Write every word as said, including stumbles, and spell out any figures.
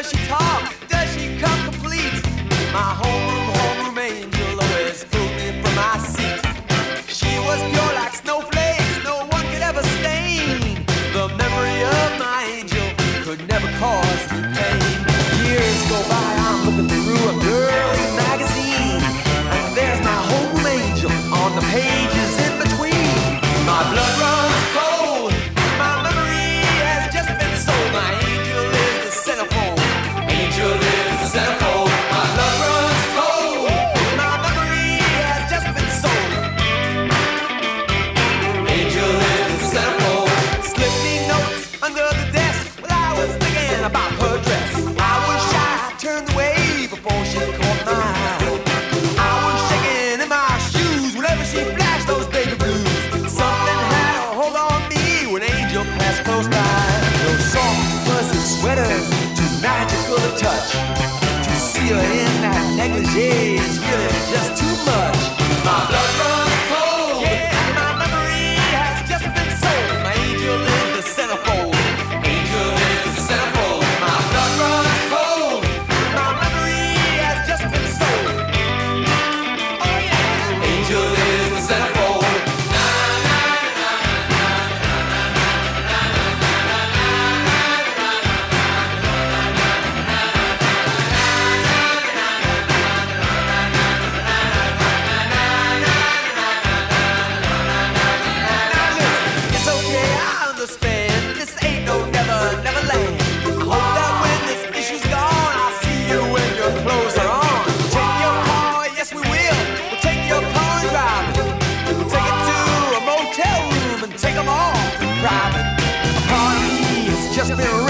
Does she talk? Does she come complete? My homeroom, homeroom angel always pulled me from my seat. She was pure like snowflakes, no one could ever stain. The memory of my angel could never cause me pain. Years go by, I'm looking through a girly magazine, and there's my homeroom angel on the pages in between. My blood runs cold, my memory has just been sold. My angel is the centerfold, angel is the centerfold. My blood runs cold, my memory has just been sold. Angel is the centerfold. Slip me notes under the desk while I was thinking about her dress. I was shy, I turned away before she caught my eye. I was shaking in my shoes whenever she flashed those baby blues. Something had a hold on me when Angel passed close by. Those soft, fuzzy sweaters, too magical to touch. To see her in that negligee is really just too much. My blood runs cold, yeah, my memory has just been sold. My angel is the centerfold, angel is the centerfold. My blood runs cold, my memory has just been sold. Oh yeah, angel is the centerfold. It's okay, I understand. This ain't no never, never land. I hope that when this issue's gone, I'll see you when your clothes are on. Take your car, yes we will. We'll take your car and drive it. We'll take it to a motel room and take them all private. A part of me has just been